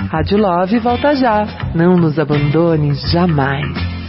Rádio Love volta já. Não nos abandone jamais.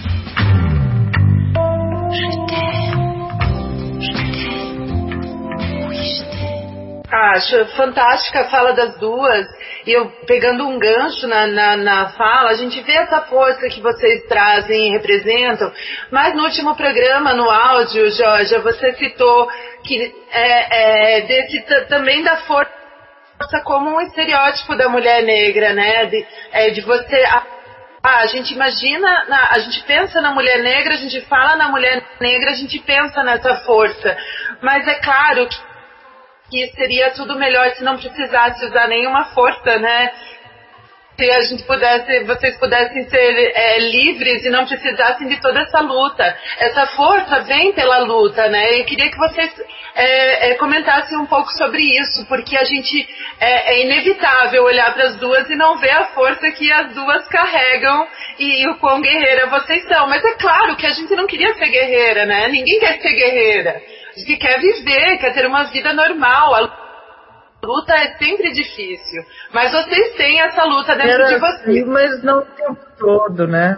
Acho fantástica a fala das duas. E eu, pegando um gancho na fala, a gente vê essa força que vocês trazem e representam. Mas no último programa, no áudio, Jorge, você citou que também da força como um estereótipo da mulher negra, né? De você... a gente imagina, a gente pensa na mulher negra, a gente fala na mulher negra, a gente pensa nessa força. Mas é claro que seria tudo melhor se não precisasse usar nenhuma força, né? Se a gente vocês pudessem ser livres e não precisassem de toda essa luta. Essa força vem pela luta, né? Eu queria que vocês comentassem um pouco sobre isso, porque a gente é inevitável olhar para as duas e não ver a força que as duas carregam e o quão guerreira vocês são. Mas é claro que a gente não queria ser guerreira, né? Ninguém quer ser guerreira. A gente quer viver, quer ter uma vida normal. A luta é sempre difícil, mas vocês têm essa luta dentro de vocês. Assim, mas não o tempo todo, né?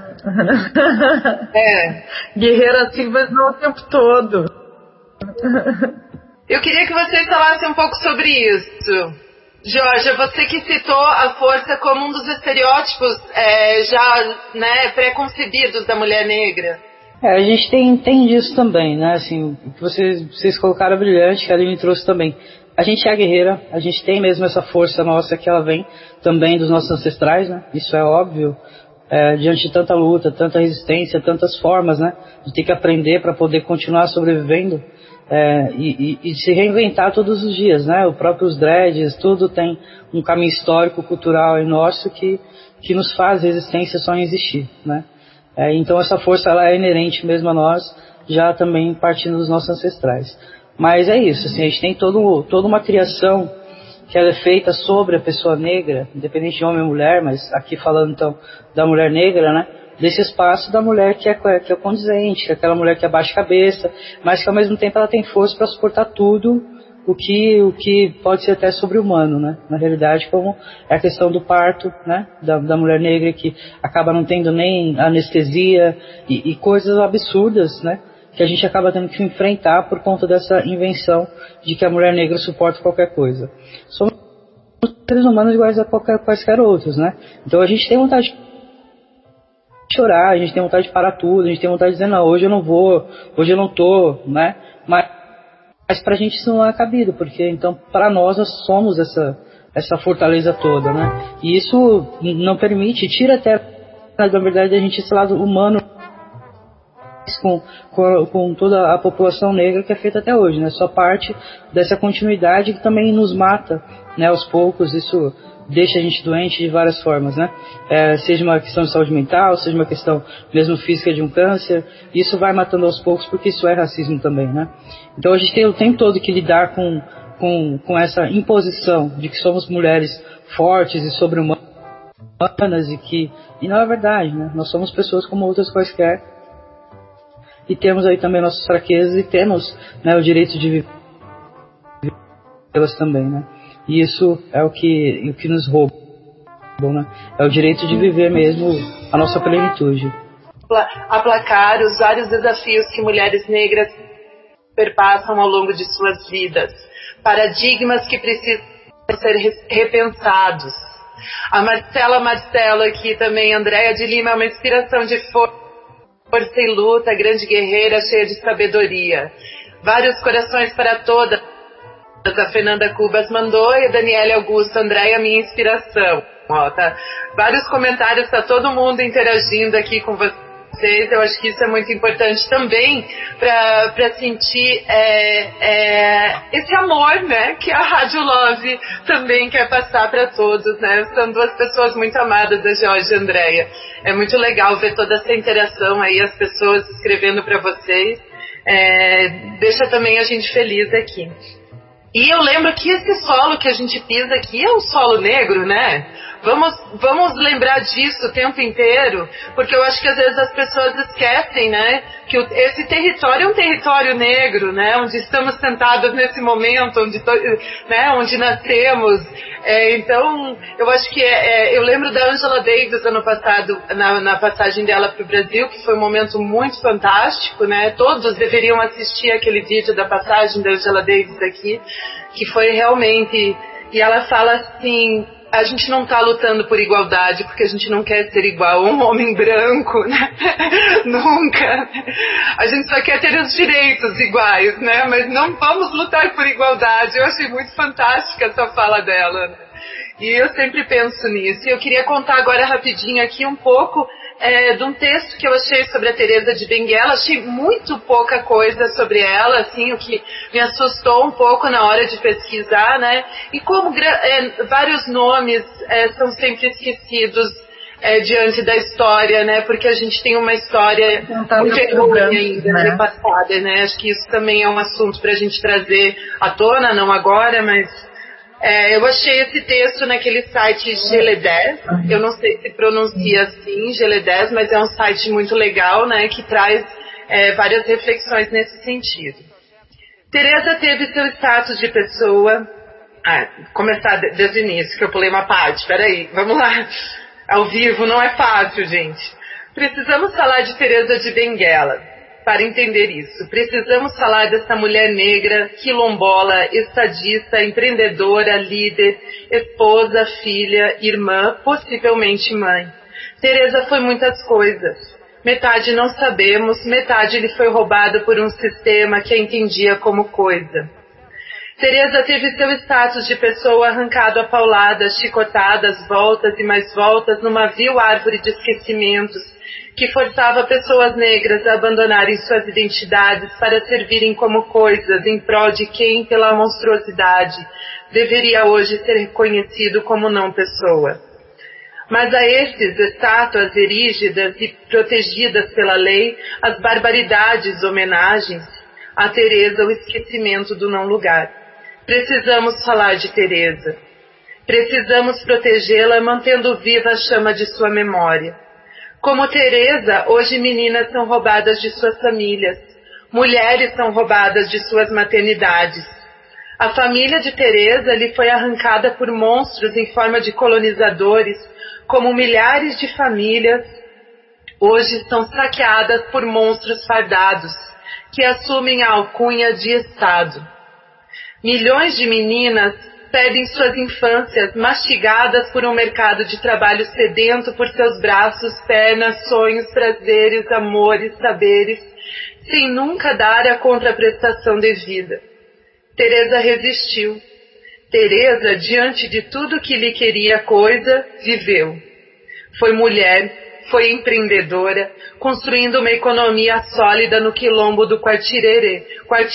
Guerreira assim, mas não o tempo todo. Eu queria que vocês falassem um pouco sobre isso. Georgia, você que citou a força como um dos estereótipos pré-concebidos da mulher negra. A gente tem disso também, né? Assim, o que vocês colocaram brilhante, que a Aline trouxe também. A gente é guerreira, a gente tem mesmo essa força nossa que ela vem também dos nossos ancestrais, né? Isso é óbvio, diante de tanta luta, tanta resistência, tantas formas, né? De ter que aprender para poder continuar sobrevivendo e se reinventar todos os dias, né? O próprio os dreads, tudo tem um caminho histórico, cultural e nosso que nos faz resistência só em existir, né? Então essa força ela é inerente mesmo a nós, já também partindo dos nossos ancestrais. Mas é isso, assim, a gente tem toda uma criação que ela é feita sobre a pessoa negra, independente de homem ou mulher, mas aqui falando então da mulher negra, né? Desse espaço da mulher que é condizente, que é aquela mulher que abaixa a cabeça, mas que ao mesmo tempo ela tem força para suportar tudo o que pode ser até sobre-humano, né? Na realidade, como é a questão do parto, né? Da mulher negra que acaba não tendo nem anestesia e coisas absurdas, né? Que a gente acaba tendo que enfrentar por conta dessa invenção de que a mulher negra suporta qualquer coisa. Somos seres humanos iguais a quaisquer outros, né? Então a gente tem vontade de chorar, a gente tem vontade de parar tudo, a gente tem vontade de dizer, não, hoje eu não vou, hoje eu não tô, né? Mas pra gente isso não é cabido, porque então para nós somos essa fortaleza toda, né? E isso não permite, tira até, na verdade, a gente esse lado humano com toda a população negra que é feita até hoje, né? Só parte dessa continuidade que também nos mata, né? Aos poucos, isso deixa a gente doente de várias formas, né? Seja uma questão de saúde mental, seja uma questão mesmo física de um câncer, isso vai matando aos poucos porque isso é racismo também, né? Então a gente tem o tempo todo que lidar com essa imposição de que somos mulheres fortes e sobre-humanas e não é verdade, né? Nós somos pessoas como outras quaisquer e temos aí também nossas fraquezas e temos, né, o direito de viver elas também, né? E isso é o que nos rouba, né? É o direito de viver mesmo a nossa plenitude. Aplacar os vários desafios que mulheres negras perpassam ao longo de suas vidas. Paradigmas que precisam ser repensados. A Marcela aqui também, Andréia de Lima, é uma inspiração de força e luta, grande guerreira, cheia de sabedoria. Vários corações para todas. A Fernanda Cubas mandou e a Daniela Augusto, Andréia, minha inspiração. Tá? Vários comentários, tá todo mundo interagindo aqui com vocês. Eu acho que isso é muito importante também para sentir esse amor, né, que a Rádio Love também quer passar para todos, né? São duas pessoas muito amadas, a Jorge e a Andréia. É muito legal ver toda essa interação aí, as pessoas escrevendo para vocês. Deixa também a gente feliz aqui. E eu lembro que esse solo que a gente pisa aqui é um solo negro, né? Vamos lembrar disso o tempo inteiro, porque eu acho que às vezes as pessoas esquecem, né, que esse território é um território negro, né, onde estamos sentados nesse momento, onde nascemos. Então, eu acho que eu lembro da Angela Davis ano passado, na passagem dela para o Brasil, que foi um momento muito fantástico, né, todos deveriam assistir aquele vídeo da passagem da Angela Davis aqui, que foi realmente, e ela fala assim, a gente não está lutando por igualdade porque a gente não quer ser igual a um homem branco, né? Nunca. A gente só quer ter os direitos iguais, né? Mas não vamos lutar por igualdade. Eu achei muito fantástica essa fala dela, né? E eu sempre penso nisso. E eu queria contar agora rapidinho aqui um pouco de um texto que eu achei sobre a Teresa de Benguela. Achei muito pouca coisa sobre ela, assim, o que me assustou um pouco na hora de pesquisar, né? E como vários nomes são sempre esquecidos diante da história, né? Porque a gente tem uma história muito ruim ainda, né? Repassada, né? Acho que isso também é um assunto para a gente trazer à tona, não agora, mas eu achei esse texto naquele site Geledés, eu não sei se pronuncia assim, Geledés, mas é um site muito legal, né, que traz várias reflexões nesse sentido. Teresa teve seu status de pessoa... começar desde o início, que eu pulei uma parte, peraí, vamos lá. Ao vivo não é fácil, gente. Precisamos falar de Teresa de Benguela. Para entender isso, precisamos falar dessa mulher negra, quilombola, estadista, empreendedora, líder, esposa, filha, irmã, possivelmente mãe. Teresa foi muitas coisas. Metade não sabemos, metade lhe foi roubada por um sistema que a entendia como coisa. Teresa teve seu status de pessoa arrancado a pauladas, chicotadas, voltas e mais voltas numa vil árvore de esquecimentos, que forçava pessoas negras a abandonarem suas identidades para servirem como coisas em prol de quem, pela monstruosidade, deveria hoje ser reconhecido como não pessoa. Mas a esses estátuas erígidas e protegidas pela lei, as barbaridades, homenagens, a Teresa o esquecimento do não lugar. Precisamos falar de Teresa. Precisamos protegê-la mantendo viva a chama de sua memória. Como Teresa, hoje meninas são roubadas de suas famílias, mulheres são roubadas de suas maternidades. A família de Teresa lhe foi arrancada por monstros em forma de colonizadores, como milhares de famílias hoje são saqueadas por monstros fardados, que assumem a alcunha de Estado. Milhões de meninas perdem suas infâncias mastigadas por um mercado de trabalho sedento por seus braços, pernas, sonhos, prazeres, amores, saberes, sem nunca dar a contraprestação devida. Teresa resistiu. Teresa, diante de tudo que lhe queria coisa, viveu. Foi mulher, foi empreendedora, construindo uma economia sólida no quilombo do Quartiterê.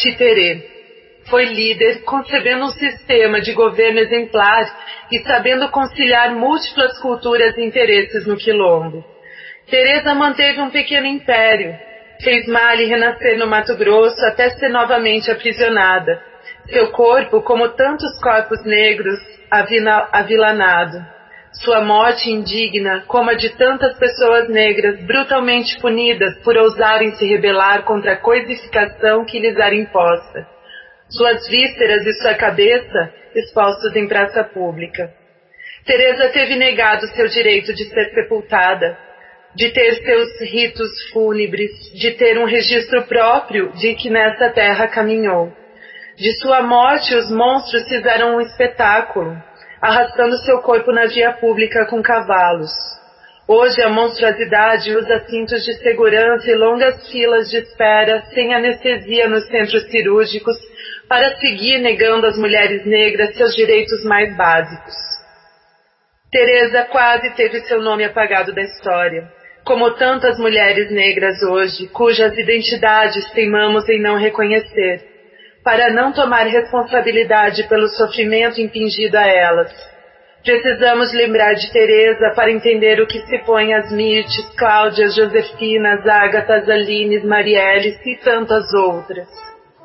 Foi líder, concebendo um sistema de governo exemplar e sabendo conciliar múltiplas culturas e interesses no quilombo. Teresa manteve um pequeno império, fez Mali renascer no Mato Grosso até ser novamente aprisionada. Seu corpo, como tantos corpos negros, avilanado. Sua morte indigna, como a de tantas pessoas negras brutalmente punidas por ousarem se rebelar contra a coisificação que lhes era imposta. Suas vísceras e sua cabeça expostos em praça pública. Teresa teve negado seu direito de ser sepultada, de ter seus ritos fúnebres, de ter um registro próprio de que nessa terra caminhou. De sua morte, os monstros fizeram um espetáculo, arrastando seu corpo na via pública com cavalos. Hoje a monstruosidade usa cintos de segurança e longas filas de espera, sem anestesia nos centros cirúrgicos, para seguir negando às mulheres negras seus direitos mais básicos. Teresa quase teve seu nome apagado da história, como tantas mulheres negras hoje, cujas identidades teimamos em não reconhecer, para não tomar responsabilidade pelo sofrimento impingido a elas. Precisamos lembrar de Teresa para entender o que se põe às Mirtes, Cláudias, Josefinas, Ágatas, Alines, Marielles e tantas outras.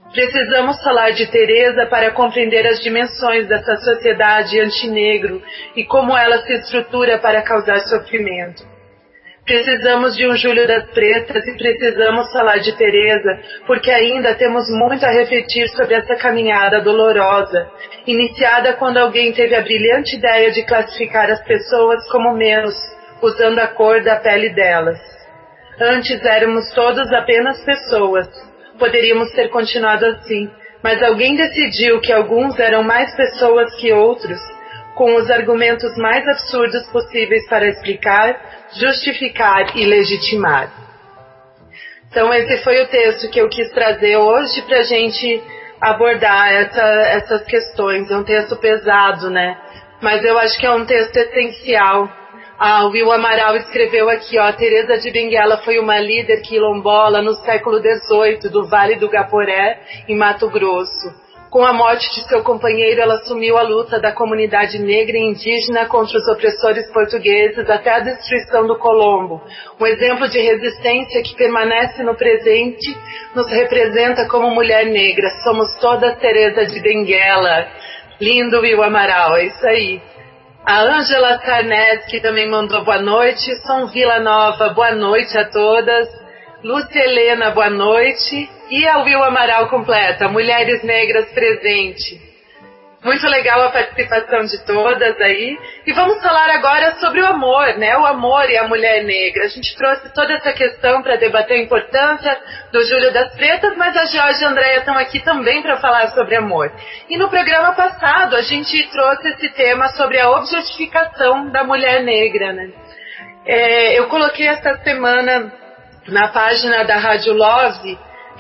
Precisamos falar de Teresa para compreender as dimensões dessa sociedade antinegro e como ela se estrutura para causar sofrimento. Precisamos de um Júlio das Pretas e precisamos falar de Teresa, porque ainda temos muito a refletir sobre essa caminhada dolorosa, iniciada quando alguém teve a brilhante ideia de classificar as pessoas como menos, usando a cor da pele delas. Antes éramos todos apenas pessoas. Poderíamos ter continuado assim, mas alguém decidiu que alguns eram mais pessoas que outros, com os argumentos mais absurdos possíveis para explicar, justificar e legitimar. Então esse foi o texto que eu quis trazer hoje para a gente abordar essas questões. É um texto pesado, né? Mas eu acho que é um texto essencial. O Will Amaral escreveu aqui, Teresa de Benguela foi uma líder quilombola no século XVIII do Vale do Gaporé, em Mato Grosso. Com a morte de seu companheiro, ela assumiu a luta da comunidade negra e indígena contra os opressores portugueses até a destruição do Colombo. Um exemplo de resistência que permanece no presente, nos representa como mulher negra. Somos todas Teresa de Benguela. Lindo, Will Amaral, é isso aí. A Ângela Sarnes, que também mandou boa noite. Som Vila Nova, boa noite a todas. Lúcia Helena, boa noite. E a Will Amaral completa, Mulheres Negras presente. Muito legal a participação de todas aí. E vamos falar agora sobre o amor, né? O amor e a mulher negra. A gente trouxe toda essa questão para debater a importância do Júlio das Pretas, mas a Jorge e a Andréia estão aqui também para falar sobre amor. E no programa passado a gente trouxe esse tema sobre a objetificação da mulher negra, né? Eu coloquei essa semana na página da Rádio Love,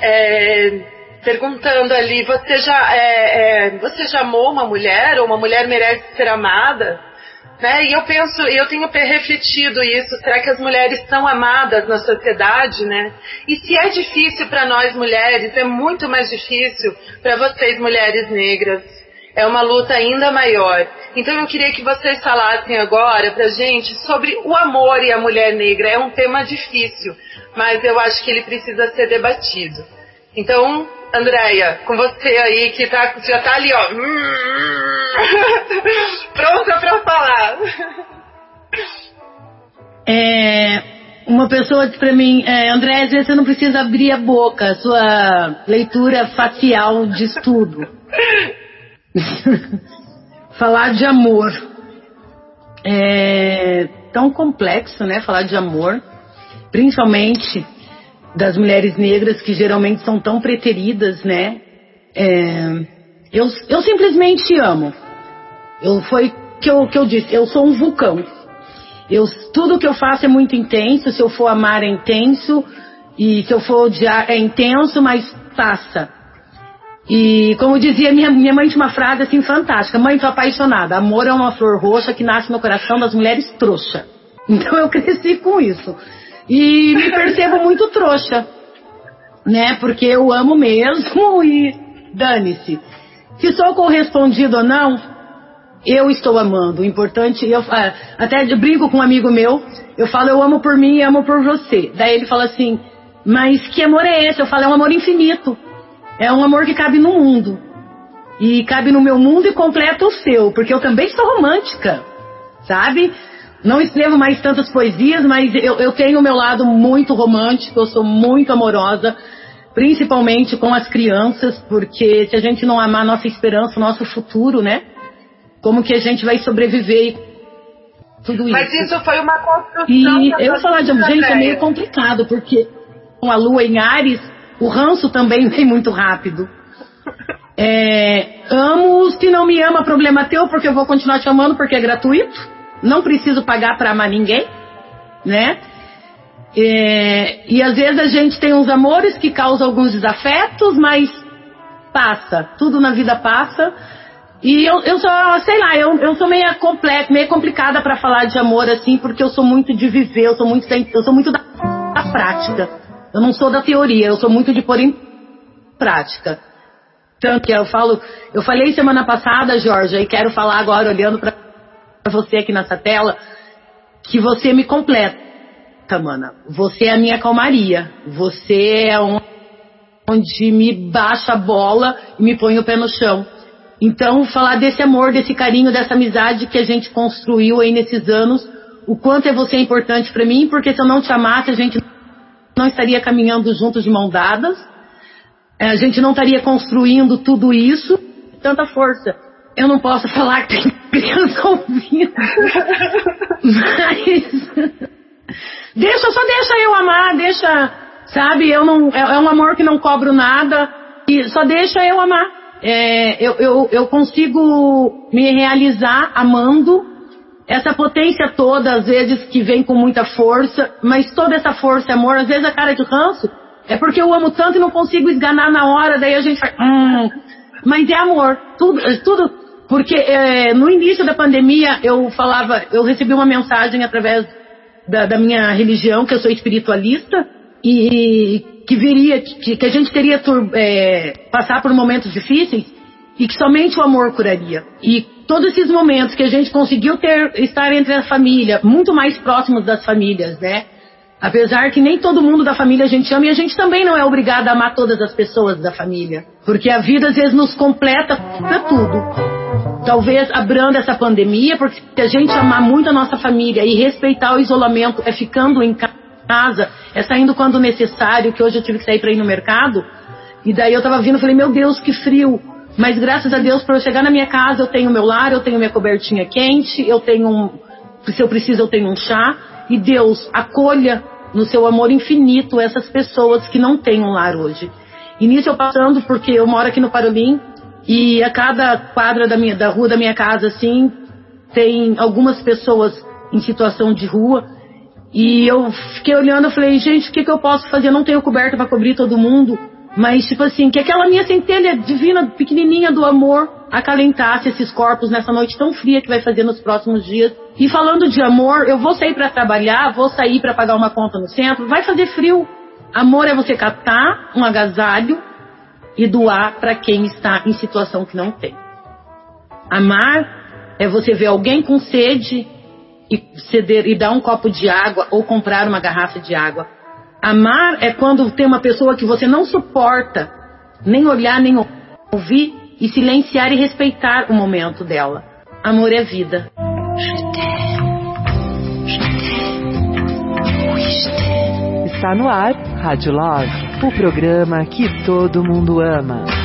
perguntando ali, você já amou uma mulher, ou uma mulher merece ser amada? Né? E eu tenho refletido isso, será que as mulheres são amadas na sociedade, né? E se é difícil para nós mulheres, é muito mais difícil para vocês mulheres negras. É uma luta ainda maior. Então eu queria que vocês falassem agora pra gente sobre o amor e a mulher negra. É um tema difícil, mas eu acho que ele precisa ser debatido. Então, Andréia, com você aí que já tá ali, pronta pra falar. Uma pessoa disse pra mim, Andréia, às vezes você não precisa abrir a boca, a sua leitura facial diz tudo. Falar de amor é tão complexo, né? Falar de amor, principalmente das mulheres negras que geralmente são tão preteridas, né? Eu simplesmente amo. Foi que eu disse, eu sou um vulcão. Tudo que eu faço é muito intenso. Se eu for amar é intenso, e se eu for odiar é intenso, mas passa. E como dizia minha mãe, tinha uma frase assim fantástica: mãe, tô apaixonada, amor é uma flor roxa que nasce no coração das mulheres trouxa. Então eu cresci com isso e me percebo muito trouxa, né? Porque eu amo mesmo e dane-se. Se sou correspondido ou não, eu estou amando. O importante, até brinco com um amigo meu, eu falo, eu amo por mim e amo por você. Daí ele fala assim, mas que amor é esse? Eu falo, é um amor infinito. É um amor que cabe no mundo. E cabe no meu mundo e completa o seu. Porque eu também sou romântica, sabe? Não escrevo mais tantas poesias, mas eu tenho o meu lado muito romântico. Eu sou muito amorosa, principalmente com as crianças. Porque se a gente não amar a nossa esperança, o nosso futuro, né? Como que a gente vai sobreviver tudo isso? Mas isso foi uma construção. E eu falar de gente é meio complicado, porque com a lua em Áries, o ranço também vem muito rápido. Amo, se não me ama, problema teu, porque eu vou continuar te amando porque é gratuito. Não preciso pagar pra amar ninguém, né? E às vezes a gente tem uns amores que causam alguns desafetos, mas passa. Tudo na vida passa. E eu sou, sei lá, eu sou meio complicada pra falar de amor assim, porque eu sou muito de viver, eu sou muito da prática. Eu não sou da teoria, eu sou muito de pôr em prática. Tanto que eu falei semana passada, Jorge, e quero falar agora olhando pra você aqui nessa tela, que você me completa, mana. Você é a minha calmaria. Você é uma onde me baixa a bola e me põe o pé no chão. Então, falar desse amor, desse carinho, dessa amizade que a gente construiu aí nesses anos, o quanto você é importante para mim, porque se eu não te amasse, a gente não estaria caminhando juntos de mão dadas, a gente não estaria construindo tudo isso, tanta força. Eu não posso falar que tem criança ouvindo, mas só deixa eu amar, sabe, é um amor que não cobro nada, e só deixa eu amar. Eu consigo me realizar amando essa potência toda, às vezes que vem com muita força, mas toda essa força e amor, às vezes a cara de ranço é porque eu amo tanto e não consigo esganar na hora, daí a gente faz mas é amor, tudo porque no início da pandemia eu recebi uma mensagem através da minha religião, que eu sou espiritualista, e que a gente teria passar por momentos difíceis e que somente o amor curaria. E todos esses momentos que a gente conseguiu estar entre a família, muito mais próximos das famílias, né? Apesar que nem todo mundo da família a gente ama, e a gente também não é obrigado a amar todas as pessoas da família, porque a vida às vezes nos completa pra tudo. Talvez abranda essa pandemia, porque se a gente amar muito a nossa família e respeitar o isolamento, ficando em casa, saindo quando necessário, que hoje eu tive que sair para ir no mercado, e daí eu tava vindo e falei, meu Deus, que frio, mas graças a Deus, para eu chegar na minha casa, eu tenho meu lar, eu tenho minha cobertinha quente, eu tenho, se eu preciso, eu tenho um chá, e Deus acolha no seu amor infinito essas pessoas que não têm um lar hoje. E nisso eu passando, porque eu moro aqui no Parolim, e a cada quadra da rua da minha casa, assim, tem algumas pessoas em situação de rua, e eu fiquei olhando, eu falei, gente, o que eu posso fazer? Eu não tenho coberta para cobrir todo mundo, mas tipo assim, que aquela minha centelha divina, pequenininha do amor, acalentasse esses corpos nessa noite tão fria que vai fazer nos próximos dias. E falando de amor, eu vou sair para trabalhar, vou sair para pagar uma conta no centro, vai fazer frio. Amor é você catar um agasalho e doar para quem está em situação que não tem. Amar é você ver alguém com sede e ceder e dar um copo de água ou comprar uma garrafa de água. Amar é quando tem uma pessoa que você não suporta nem olhar, nem ouvir, e silenciar e respeitar o momento dela. Amor é vida. Está no ar Rádio Love, o programa que todo mundo ama.